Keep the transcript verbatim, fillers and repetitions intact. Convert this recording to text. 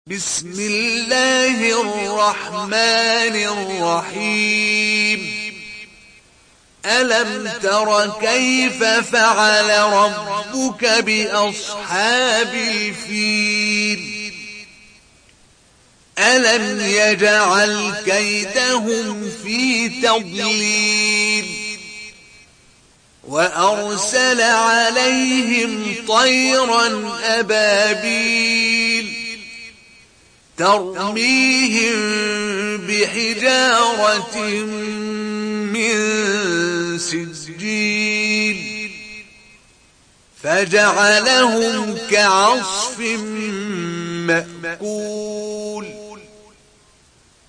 بسم الله الرحمن الرحيم ألم تر كيف فعل ربك بأصحاب الفيل ألم يجعل كيدهم في تضليل وأرسل عليهم طيرا أبابيل ترميهم بحجارة من سجيل فجعلهم كعصف مأكول.